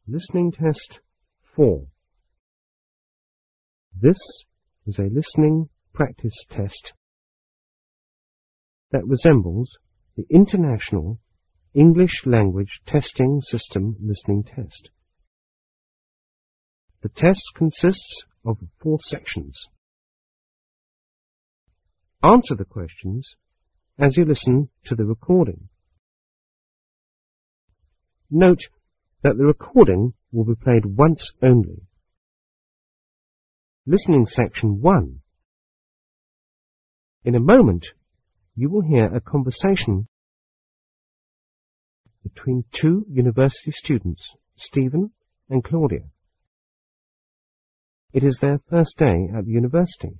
Listening Test 4. This is a listening practice test that resembles the International English Language Testing System listening test. The test consists of 4 sections. Answer the questions as you listen to the recording. Note that the recording will be played once only. Listening Section 1. In a moment, you will hear a conversation between 2 university students, Stephen and Claudia. It is their first day at the university,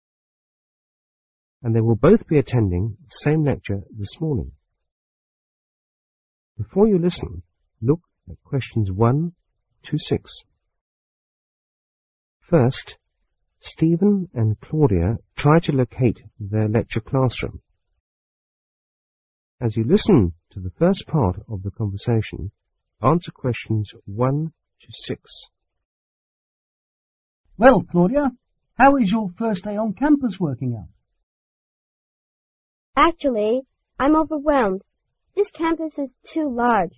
and they will both be attending the same lecture this morning. Before you listen, look at questions 1 to 6. First, Stephen and Claudia try to locate their lecture classroom. As you listen to the first part of the conversation, answer questions 1 to 6. Well, Claudia, how is your first day on campus working out? Actually, I'm overwhelmed. This campus is too large.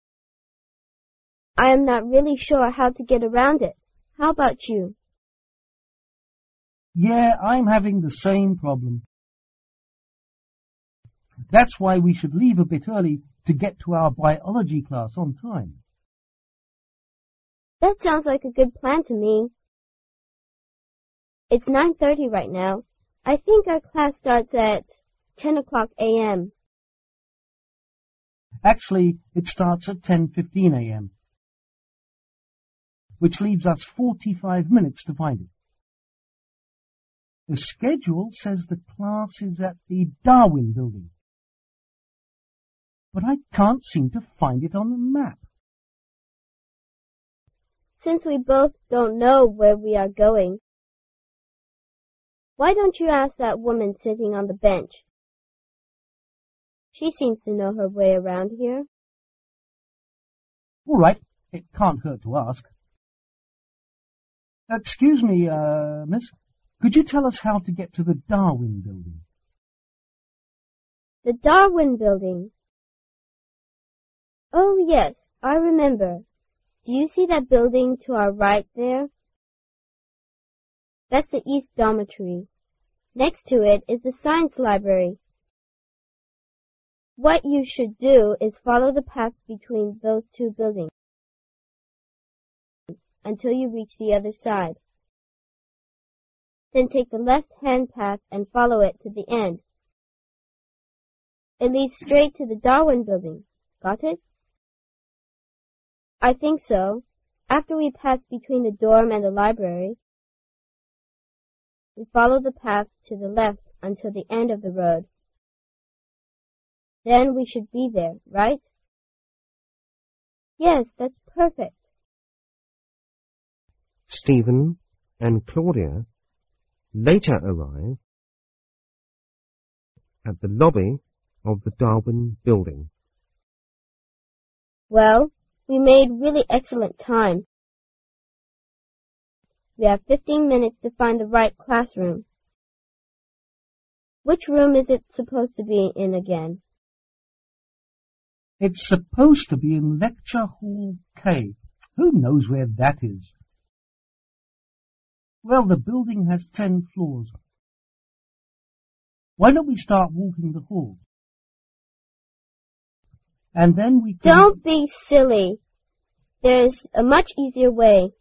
I am not really sure how to get around it. How about you? Yeah, I'm having the same problem. That's why we should leave a bit early to get to our biology class on time. That sounds like a good plan to me. It's 9:30 right now. I think our class starts at 10 o'clock a.m. Actually, it starts at 10:15 a.m., which leaves us 45 minutes to find it. The schedule says the class is at the Darwin building, but I can't seem to find it on the map. Since we both don't know where we are going, why don't you ask that woman sitting on the bench? She seems to know her way around here. All right, it can't hurt to ask. Excuse me, miss, could you tell us how to get to the Darwin building? The Darwin building? Oh, yes, I remember. Do you see that building to our right there? That's the East Dormitory. Next to it is the Science Library. What you should do is follow the path between those 2 buildings until you reach the other side. Then take the left-hand path and follow it to the end. It leads straight to the Darwin building. Got it? I think so. After we pass between the dorm and the library, we follow the path to the left until the end of the road. Then we should be there, right? Yes, that's perfect. Stephen and Claudia later arrive at the lobby of the Darwin building. Well, we made really excellent time. We have 15 minutes to find the right classroom. Which room is it supposed to be in again? It's supposed to be in Lecture Hall K. Who knows where that is? Well, the building has 10 floors. Why don't we start walking the hall? And then we can... Don't be silly. There's a much easier way.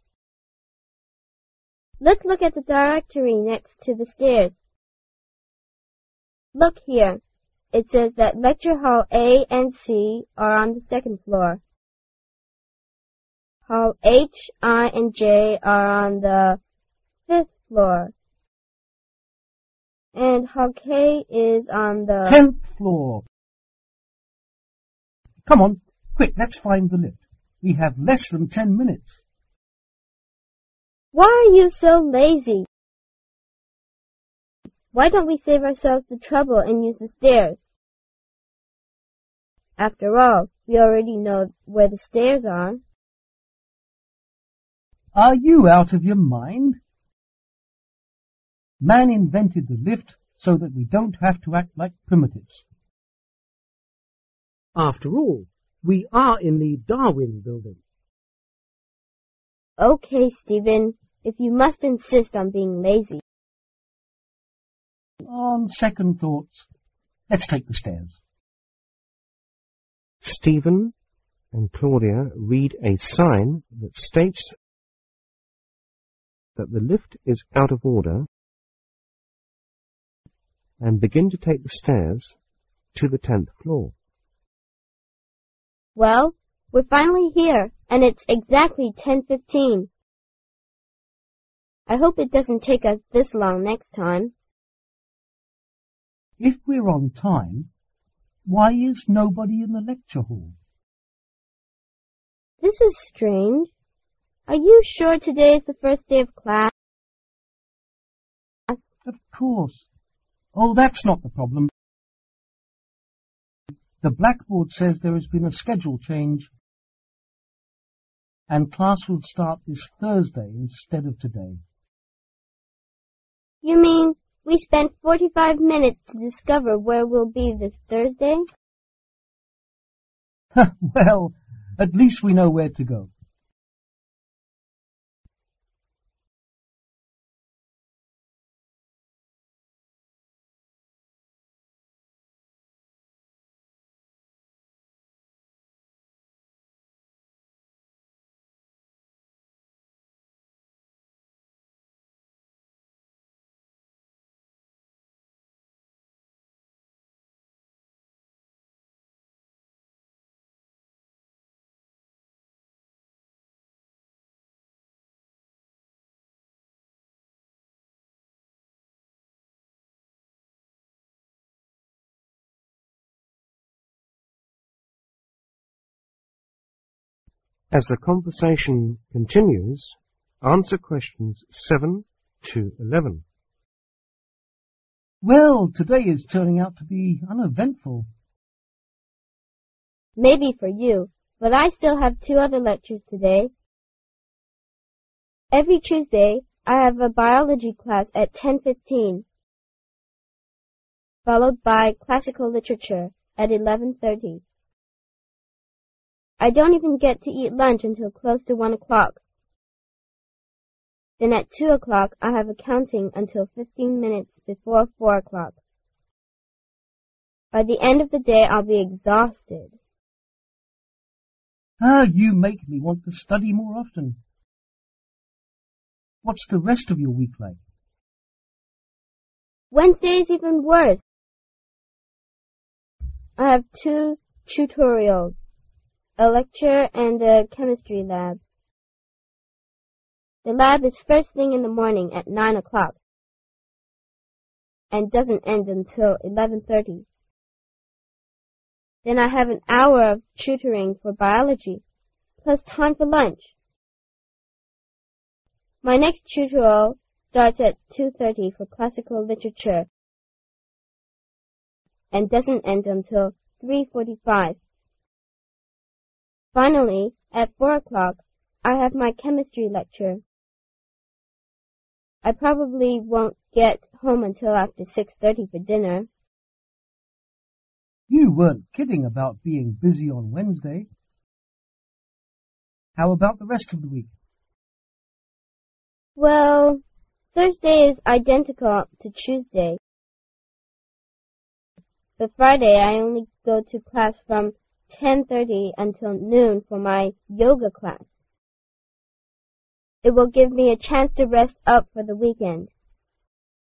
Let's look at the directory next to the stairs. Look here. It says that lecture hall A and C are on the 2nd floor. Hall H, I, and J are on the 5th floor. And hall K is on the 10th floor. Come on, quick, let's find the lift. We have less than 10 minutes. Why are you so lazy? Why don't we save ourselves the trouble and use the stairs? After all, we already know where the stairs are. Are you out of your mind? Man invented the lift so that we don't have to act like primitives. After all, we are in the Darwin building. Okay, Stephen, if you must insist on being lazy. On second thoughts, let's take the stairs. Stephen and Claudia read a sign that states that the lift is out of order and begin to take the stairs to the 10th floor. Well, we're finally here, and it's exactly 10:15. I hope it doesn't take us this long next time. If we're on time, why is nobody in the lecture hall? This is strange. Are you sure today is the first day of class? Of course. Oh, that's not the problem. The blackboard says there has been a schedule change, and class will start this Thursday instead of today. You mean we spent 45 minutes to discover where we'll be this Thursday? Well, at least we know where to go. As the conversation continues, answer questions 7 to 11. Well, today is turning out to be uneventful. Maybe for you, but I still have 2 other lectures today. Every Tuesday, I have a biology class at 10:15, followed by classical literature at 11:30. I don't even get to eat lunch until close to 1 o'clock. Then at 2 o'clock, I have accounting until 15 minutes before 4 o'clock. By the end of the day, I'll be exhausted. You make me want to study more often. What's the rest of your week like? Wednesday's even worse. I have 2 tutorials, a lecture and a chemistry lab. The lab is first thing in the morning at 9 o'clock and doesn't end until 11:30. Then I have an hour of tutoring for biology, plus time for lunch. My next tutorial starts at 2:30 for classical literature and doesn't end until 3:45. Finally, at 4 o'clock, I have my chemistry lecture. I probably won't get home until after 6:30 for dinner. You weren't kidding about being busy on Wednesday. How about the rest of the week? Well, Thursday is identical to Tuesday. But Friday I only go to class from 10:30 until noon for my yoga class. It will give me a chance to rest up for the weekend.